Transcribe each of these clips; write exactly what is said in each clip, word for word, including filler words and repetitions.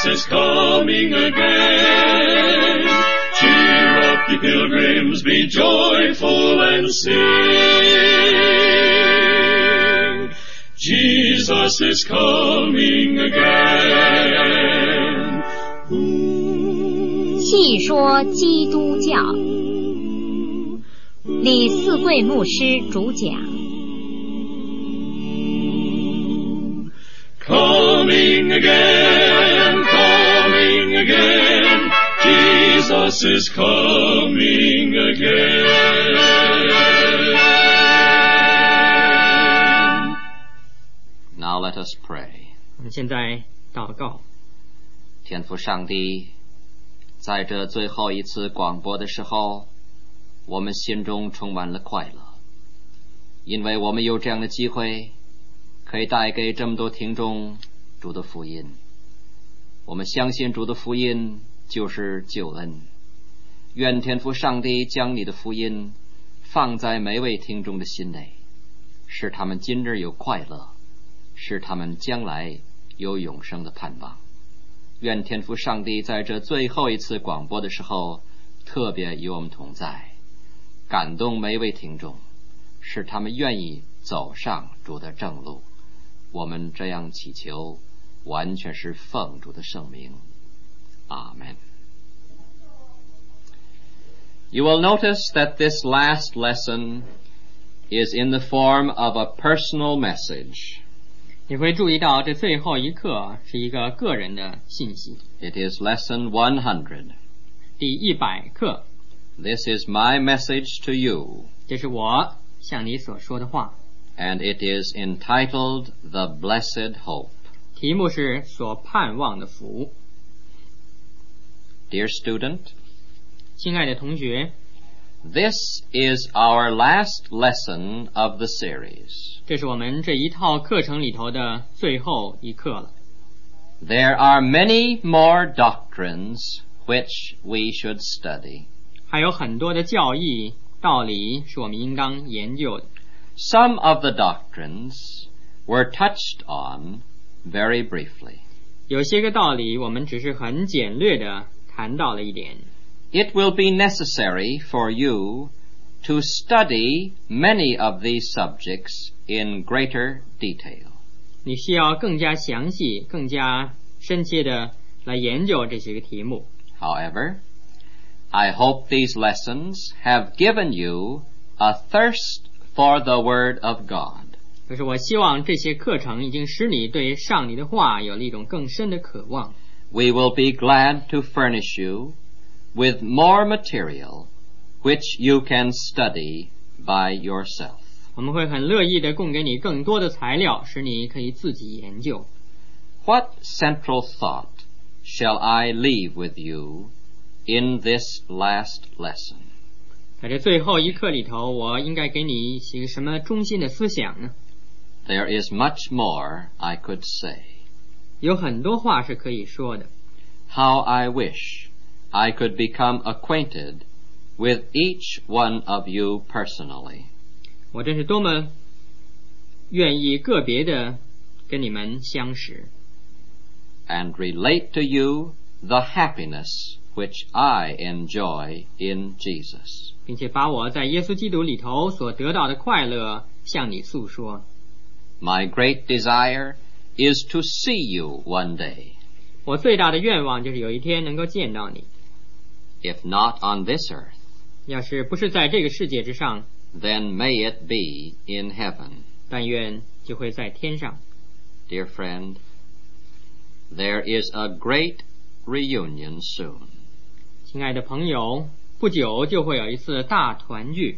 Jesus is coming again. Cheer up, ye pilgrims, be joyful and sing. Jesus is coming again. 细说基督教，李四贵牧师主讲。 Coming again, coming again, Jesus is coming again. Now let us pray. 我们现在祷告。 天父上帝，在这最后一次广播的时候，我们心中充满了快乐，因为我们有这样的机会可以带给这么多听众主的福音。我们相信主的福音就是救恩，愿天父上帝将你的福音放在每位听众的心内，使他们今日有快乐，使他们将来有永生的盼望。愿天父上帝在这最后一次广播的时候特别与我们同在，感动每位听众，使他们愿意走上主的正路。我们这样祈求，完全是奉主的圣名。阿们。You will notice that this last lesson is in the form of a personal message. 你会注意到这最后一课是一个个人的信息。 It is lesson one hundred. 第一百课。 This is my message to you. 这是我向你所说的话。 And it is entitled The Blessed Hope. 题目是所盼望的福。 Dear student, 亲爱的同学， this is our last lesson of the series. 这是我们这一套课程里头的最后一课了。 There are many more doctrines which we should study. 还有很多的教义道理是我们应当研究的。 Some of the doctrines were touched on very briefly. 有些个道理我们只是很简略地谈到了一点。 It will be necessary for you to study many of these subjects in greater detail. 你需要更加详细更加深切地来研究这些个题目。 However, I hope these lessons have given you a thirst for the Word of God. 可是我希望这些课程已经使你对上帝的话有了一种更深的渴望。 We will be glad to furnish you with more material which you can study by yourself. 我们会很乐意地供给你更多的材料，使你可以自己研究。 What central thought shall I leave with you in this last lesson? 在这最后一课里头，我应该给你一些什么中心的思想呢？ There is much more I could say. 有很多话是可以说的。 How I wish I could become acquainted with each one of you personally. 我真是多么愿意个别的跟你们相识。 And relate to you the happiness which I enjoy in Jesus. 并且把我在耶稣基督里头所得到的快乐向你诉说。 My great desire is to see you one day. 我最大的愿望就是有一天能够见到你。 If not on this earth, 要是不是在这个世界之上， then may it be in heaven. 但愿就会在天上。 Dear friend, there is a great reunion soon. 亲爱的朋友，不久就会有一次大团聚。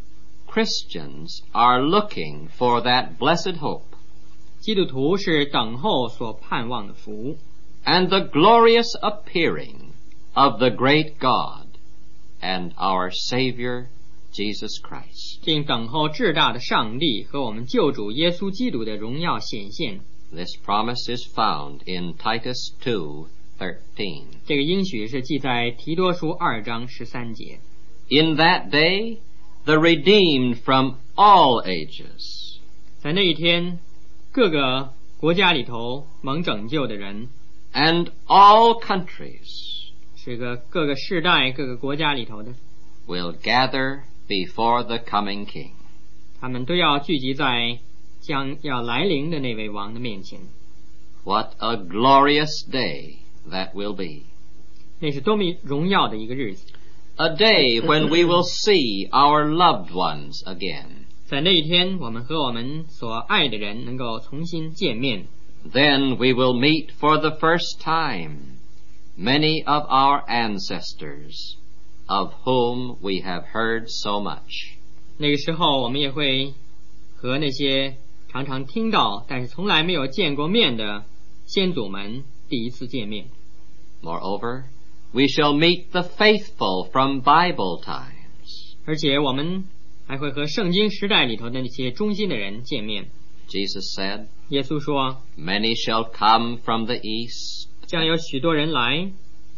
Christians are looking for that blessed hope. 基督徒是等候所盼望的福。 And the glorious appearing of the great God and our Savior, Jesus Christ. 并等候至大的上帝和我们救主耶稣基督的荣耀显现。 This promise is found in Titus two thirteen. 这个应许是记在提多书二章十三节。 In that day, the redeemed from all ages. 在那一天，各个国家里头蒙拯救的人 And all countries 是个各个世代、各个国家里头的， will gather before the coming king. 他们都要聚集在将要来临的那位王的面前。 What a glorious day that will be. 那是多么荣耀的一个日子， A day when we will see our loved ones again. 在那一天，我们和我们所爱的人能够重新见面。 Then we will meet for the first time many of our ancestors, of whom we have heard so much. 那个时候，我们也会和那些常常听到但是从来没有见过面的先祖们第一次见面。 Moreover, we shall meet the faithful from Bible times. 而且我们还会和圣经时代里头的那些忠心的人见面。 Jesus said, 耶稣说， Many shall come from the east, 将有许多人来，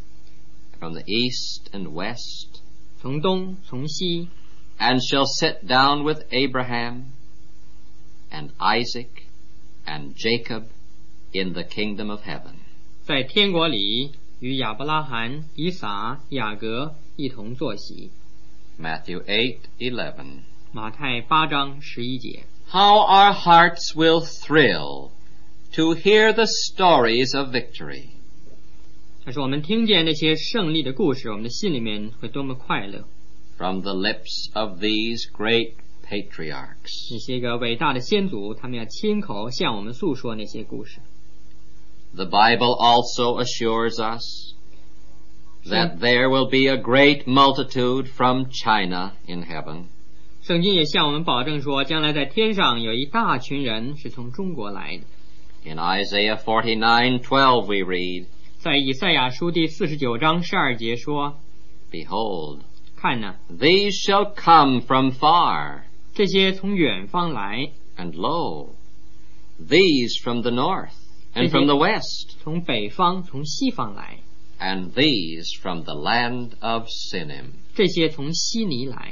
from the east and west, 从东从西， and shall sit down with Abraham and Isaac and Jacob in the kingdom of heaven. 在天国里与亚伯拉罕、以撒、雅各一同坐席。 Matthew eight eleven. 马太八章十一节。 How our hearts will thrill to hear the stories of victory. 但是我们听见那些胜利的故事，我们的心里面会多么快乐。 From the lips of these great patriarchs. 那些个伟大的先祖，他们要亲口向我们诉说那些故事。 The Bible also assures us that there will be a great multitude from China in heaven. 圣经也向我们保证说，将来在天上有一大群人是从中国来的。 In Isaiah forty-nine twelve we read, 在以赛亚书第四十九章十二节说， Behold, 看哪， these shall come from far, 这些从远方来， and lo, these from the north, and from the west, 从北方从西方来， and these from the land of Sinim. 这些从西尼来。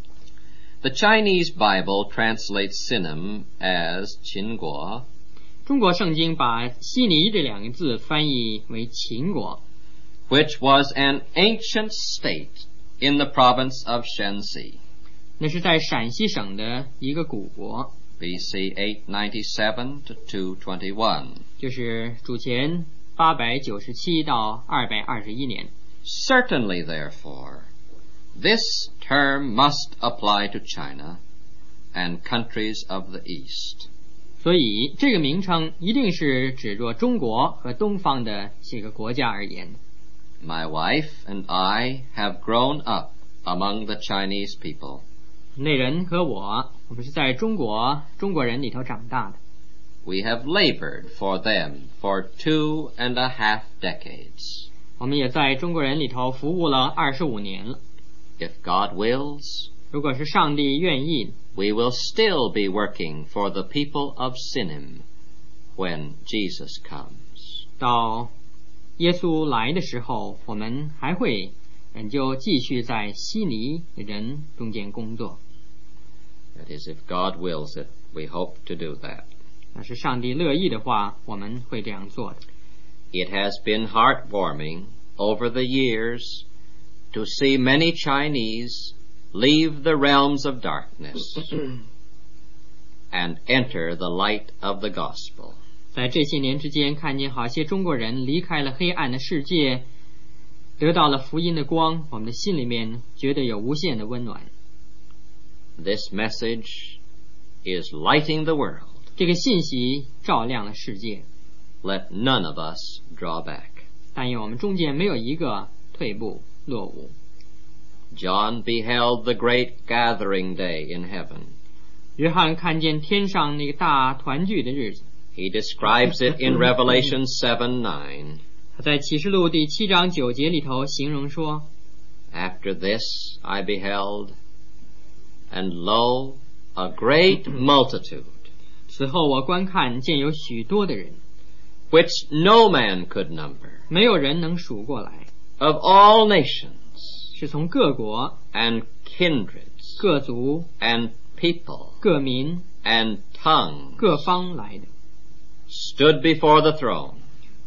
The Chinese Bible translates Sinim as Qinguo, 中国圣经把西尼这两个字翻译为秦国， which was an ancient state in the province of Shanxi. 那是在陕西省的一个古国， B C eight ninety-seven to two twenty-one. 就是主前八百九十七到二百二十一年。 Certainly, therefore, this term must apply to China and countries of the East. 所以这个名称一定是指着中国和东方的这个国家而言。 My wife and I have grown up among the Chinese people. 那人和我，我们是在中国中国人里头长大的。 We have labored for them for two and a half decades. 我们也在中国人里头服务了二十五年了。 If God wills, 如果是上帝愿意， we will still be working for the people of Sinim when Jesus comes. 到耶稣来的时候，我们还会嗯就继续在悉尼的人中间工作。 That is, if God wills it, we hope to do that. 那是上帝乐意的话，我们会这样做的。 It has been heartwarming over the years to see many Chinese leave the realms of darkness and enter the light of the gospel. 在这些年之间，看见好些中国人离开了黑暗的世界，得到了福音的光，我们的心里面觉得有无限的温暖。 This message is lighting the world. 这个信息照亮了世界， Let none of us draw back. 但愿我们中间没有一个退步落伍。 John beheld the great gathering day in heaven. 约翰看见天上那个大团聚的日子， He describes it in Revelation seven nine. 他在启示录第七章九节里头形容说， After this I beheld, and lo, a great multitude, 此后我观看见有许多的人， which no man could number, 没有人能数过来， of all nations, 是从各国、 and kindreds, 各族、 and people, 各民、 and tongues, 各方来的， stood before the throne,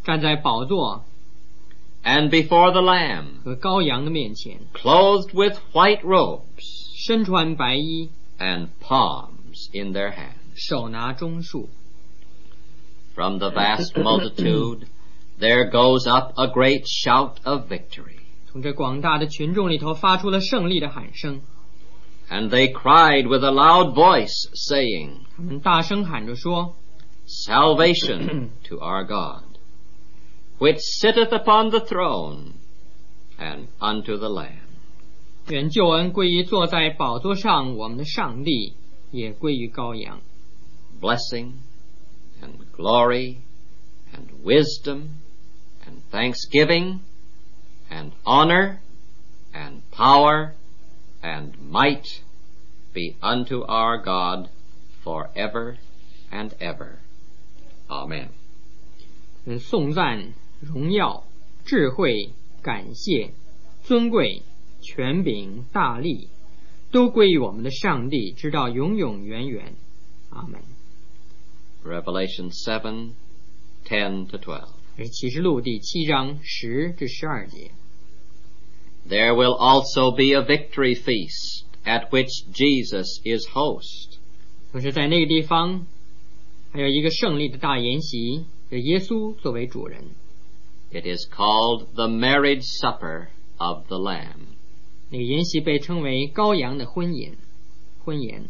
站在宝座 and before the Lamb, 和羔羊的面前， clothed with white robes 身穿白衣， and palms in their hands. 手拿棕树。 From the vast multitude, there goes up a great shout of victory. 从这广大的群众里头发出了胜利的喊声， And they cried with a loud voice, saying, 他们大声喊着说， Salvation to our God, which sitteth upon the throne, and unto the Lamb. 愿救恩归于坐在宝座上我们的上帝，也归于羔羊。 Blessing and glory and wisdom and thanksgiving and honor and power and might be unto our God forever and ever. Amen. 嗯，颂赞、荣耀、智慧、感谢、尊贵、权柄、大力，都归于我们的上帝，直到永永远远。阿门。 Revelation seven, ten to twelve. 这是启示录第七章十至十二节。 There will also be a victory feast at which Jesus is host. 同时在那个地方还有一个胜利的大筵席，有耶稣作为主人。 It is called the marriage supper of the Lamb. 那个筵席被称为羔羊的婚宴，婚宴。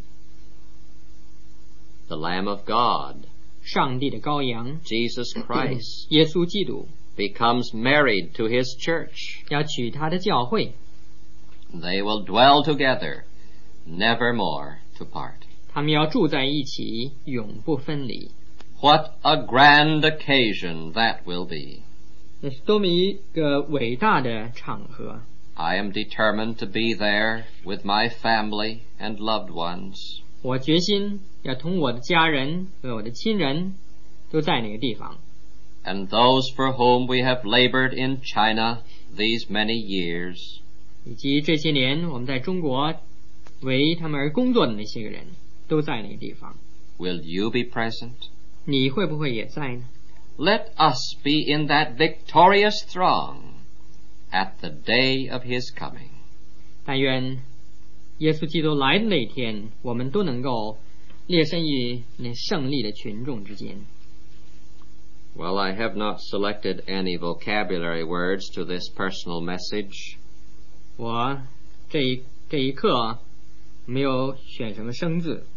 The Lamb of God, 上帝的羔羊 Jesus Christ, 耶稣基督 becomes married to his church. 要娶他的教会， They will dwell together, never more to part. 他们要住在一起，永不分离。 What a grand occasion that will be. 那是多么一个伟大的场合！ I am determined to be there with my family and loved ones. 我决心要同我的家人和我的亲人都在那个地方， And those for whom we have labored in China these many years. 以及这些年我们在中国为他们而工作的那些个人都在那个地方。 Will you be present? 你会不会也在呢？ Let us be in that victorious throng at the day of his coming. 但愿耶稣基督来的那一天，我们都能够列身于那胜利的群众之间。 Well, I have not selected any vocabulary words to this personal message. 我这一这一刻没有选什么生字。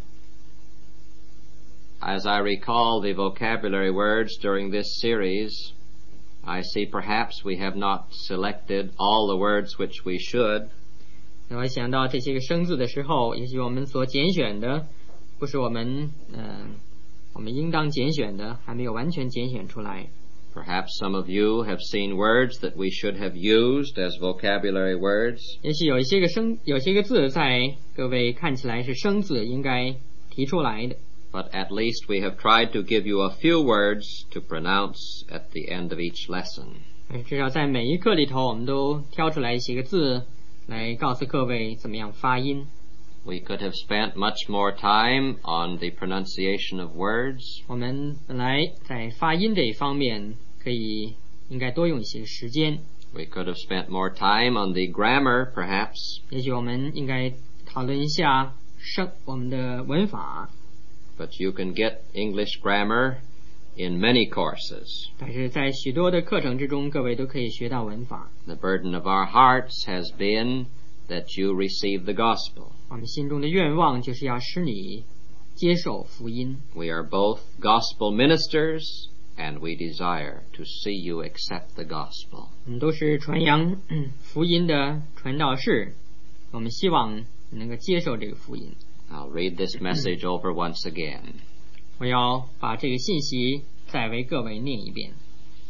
As I recall the vocabulary words during this series, I see perhaps we have not selected all the words which we should. 我想到这些个生字的时候，也许我们所拣选的不是我们呃我们应当拣选的，还没有完全拣选出来。 Perhaps some of you have seen words that we should have used as vocabulary words. 也许有一些个生有些个字在各位看起来是生字，应该提出来的。 But at least we have tried to give you a few words to pronounce at the end of each lesson. 至少在每一课里头，我们都挑出来一些个字来告诉各位怎么样发音。 We could have spent much more time on the pronunciation of words. 我们本来在发音这一方面可以应该多用一些时间。 We could have spent more time on the grammar, perhaps. 也许我们应该讨论一下生我们的文法。 But you can get English grammar in many courses. 但是在许多的课程之中，各位都可以学到文法。 The burden of our hearts has been that you receive the gospel. 我们心中的愿望就是要使你接受福音。 We are both gospel ministers, and we desire to see you accept the gospel. 我们都是传扬福音的传道士，我们希望你能够接受这个福音。 I'll read this message over once again. 我要把这个信息再为各位念一遍。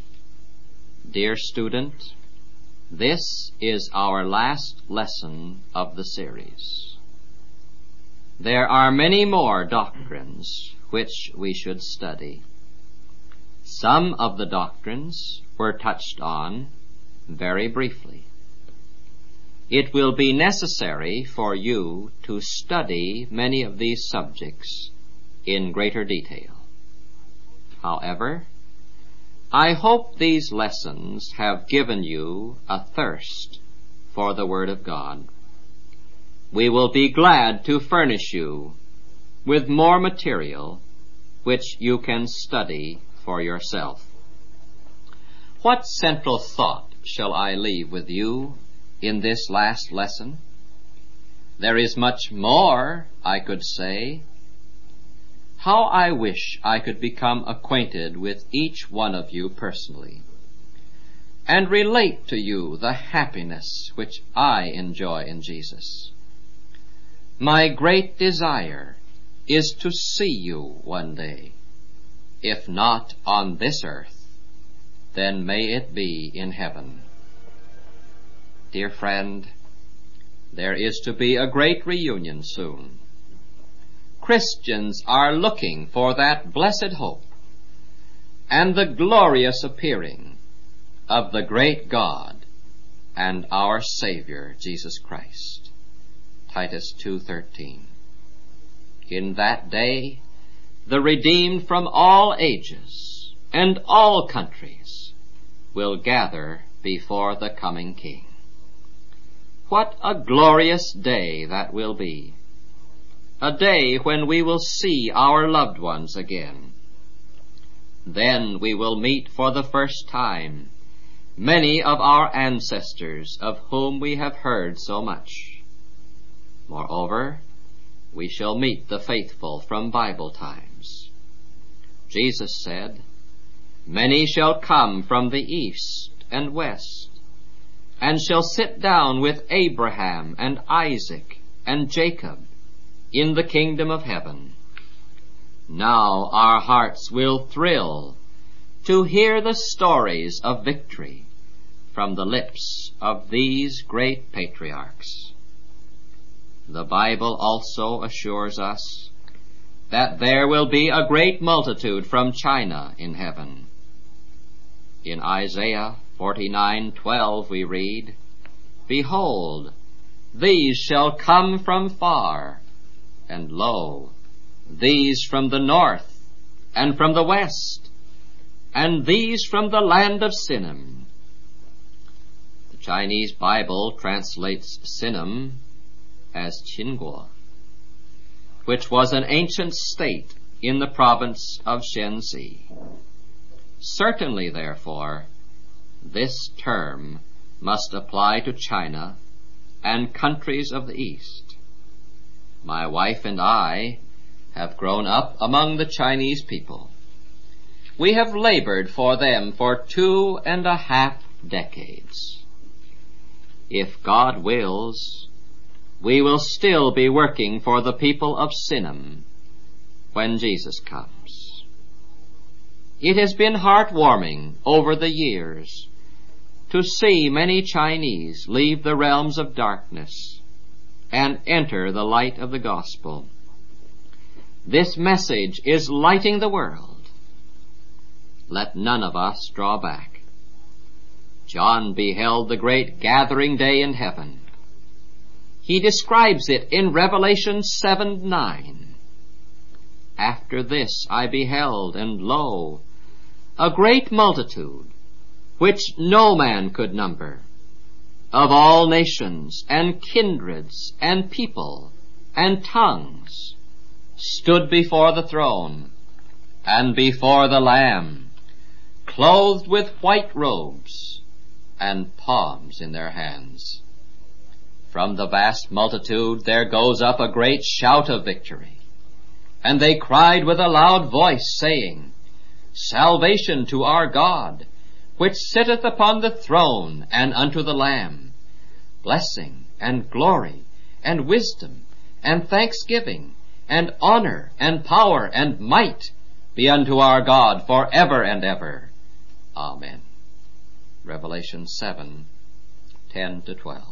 Dear student, this is our last lesson of the series. There are many more doctrines which we should study. Some of the doctrines were touched on very briefly. It will be necessary for you to study many of these subjects in greater detail. However, I hope these lessons have given you a thirst for the Word of God. We will be glad to furnish you with more material which you can study for yourself. What central thought shall I leave with you in this last lesson? There is much more I could say. How I wish I could become acquainted with each one of you personally, and relate to you the happiness which I enjoy in Jesus. My great desire is to see you one day, if not on this earth, then may it be in heaven. Dear friend, there is to be a great reunion soon. Christians are looking for that blessed hope and the glorious appearing of the great God and our Savior, Jesus Christ. Titus two thirteen. In that day, the redeemed from all ages and all countries will gather before the coming King. What a glorious day that will be! A day when we will see our loved ones again. Then we will meet for the first time many of our ancestors of whom we have heard so much. Moreover, we shall meet the faithful from Bible times. Jesus said, "Many shall come from the east and west, and shall sit down with Abraham and Isaac and Jacob in the kingdom of heaven." Now our hearts will thrill to hear the stories of victory from the lips of these great patriarchs. The Bible also assures us that there will be a great multitude from China in heaven. In Isaiah forty-nine twelve we read, "Behold, these shall come from far, and lo, these from the north, and from the west, and these from the land of Sinim." The Chinese Bible translates Sinim as Qinguo, which was an ancient state in the province of Shenxi. Certainly, therefore, this term must apply to China and countries of the East. My wife and I have grown up among the Chinese people. We have labored for them for two and a half decades. If God wills, we will still be working for the people of Sinim when Jesus comes. It has been heartwarming over the years to see many Chinese leave the realms of darkness and enter the light of the gospel. This message is lighting the world. Let none of us draw back. John beheld the great gathering day in heaven. He describes it in Revelation seven nine. "After this I beheld, and lo, a great multitude, which no man could number, of all nations and kindreds and people and tongues, stood before the throne and before the Lamb, clothed with white robes and palms in their hands." From the vast multitude there goes up a great shout of victory. And they cried with a loud voice, saying, "Salvation to our God, which sitteth upon the throne, and unto the Lamb. Blessing and glory and wisdom and thanksgiving and honor and power and might be unto our God for ever and ever. Amen." Revelation seven ten to twelve.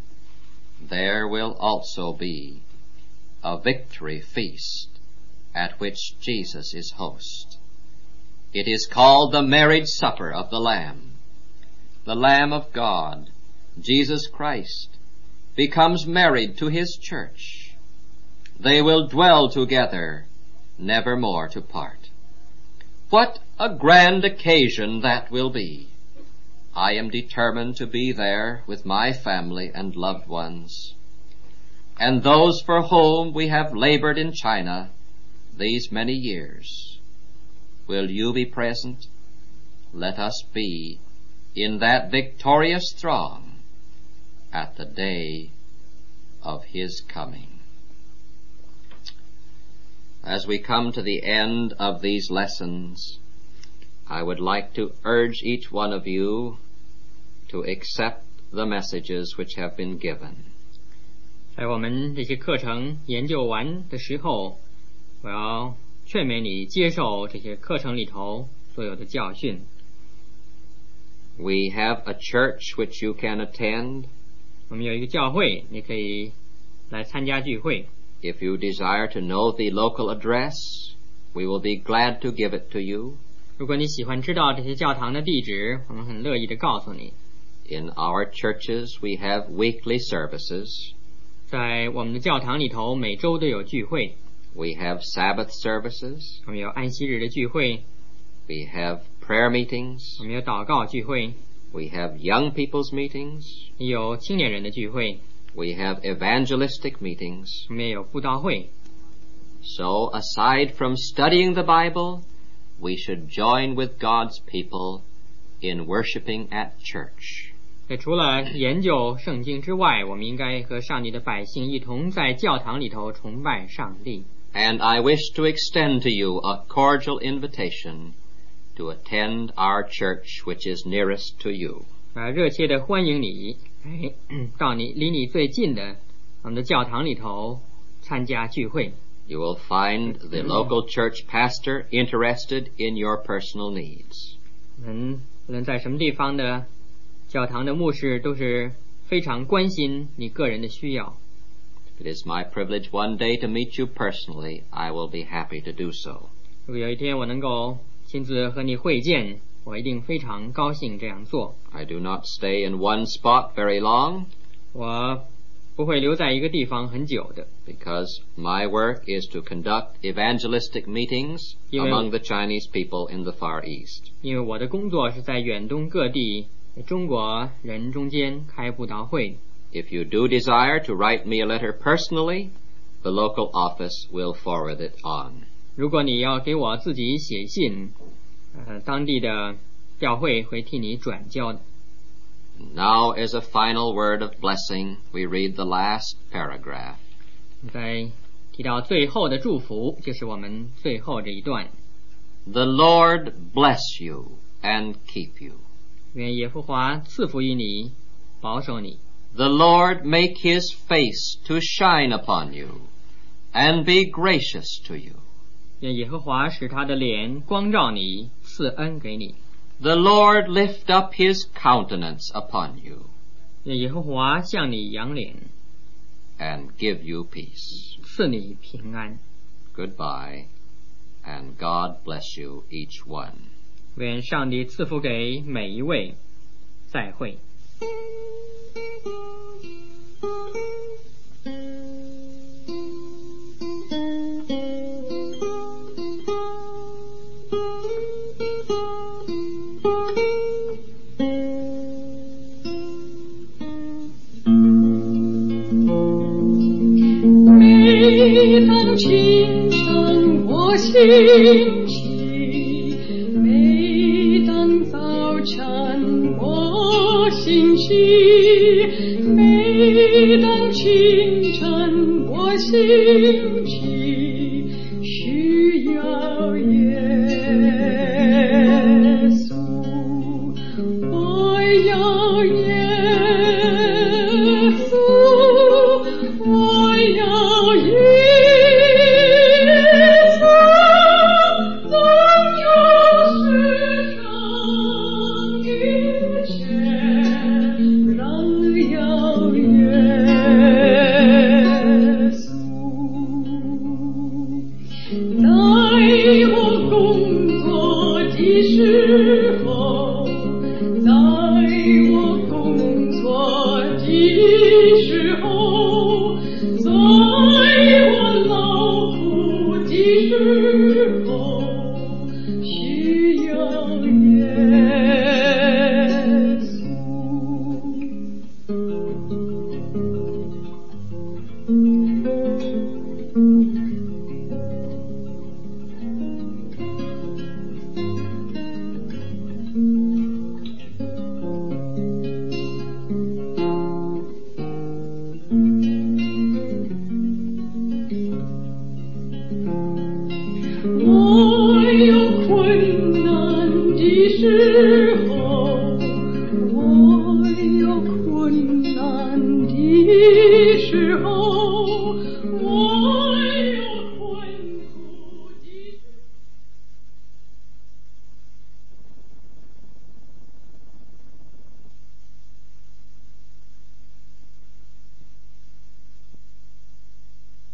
There will also be a victory feast at which Jesus is host. It is called the marriage supper of the Lamb. The Lamb of God, Jesus Christ, becomes married to his church. They will dwell together, never more to part. What A grand occasion that will be. I am determined to be there with my family and loved ones, and those for whom we have labored in China these many years. Will you be present? Let us be in that victorious throng at the day of His coming. As we come to the end of these lessons, I would like to urge each one of you to accept the messages which have been given. 在我们这些课程研究完的时候，我要劝勉你接受这些课程里头所有的教训。 We have a church which you can attend. 我们有一个教会，你可以来参加聚会。 If you desire to know the local address, we will be glad to give it to you. 如果你喜欢知道这些教堂的地址，我们很乐意地告诉你。 In our churches, we have weekly services. 在我们的教堂里头，每周都有聚会。 We have Sabbath services. 我们有安息日的聚会。 We have prayer meetings. 我们有祷告聚会。 We have young people's meetings. 也有青年人的聚会。 We have evangelistic meetings. 我们也有布道会。 So, aside from studying the Bible, we should join with God's people in worshiping at church. 除了研究圣经之外，我们应该和上帝的百姓一同在教堂里头崇拜上帝。 And I wish to extend to you a cordial invitation to attend our church which is nearest to you. 啊，热切的欢迎你，哎，到你离你最近的我们的教堂里头参加聚会。 You will find the local church pastor interested in your personal needs. 我们无论在什么地方的教堂的牧师都是非常关心你个人的需要。 If it is my privilege one day to meet you personally, I will be happy to do so. 如果有一天我能够亲自和你会见，我一定非常高兴这样做。 I do not stay in one spot very long. 我不会留在一个地方很久的。 Because my work is to conduct evangelistic meetings among the Chinese people in the Far East. 因为我的工作是在远东各地中国人中间开布道会。 If you do desire to write me a letter personally, the local office will forward it on. 如果你要给我自己写信，呃，当地的教会会替你转交的。 Now, as a final word of blessing, we read the last paragraph. 在提到最后的祝福，就是我们最后这一段。 The Lord bless you and keep you. 愿耶和华赐福于你，保守你。 The Lord make His face to shine upon you and be gracious to you. 愿耶和华使他的脸光照你，赐恩给你。 The Lord lift up His countenance upon you. 愿耶和华向你扬脸 and give you peace. 赐你平安。 Goodbye, and God bless you each one. 愿上帝赐福给每一位。再会。 每当清晨我兴起，每当早晨我醒起，每当清晨我兴起，需要耶稣，我要耶稣，我要耶稣，总有世上一切荣耀耶稣。在我工作的时候，在我工作的时候，在我劳苦的时候，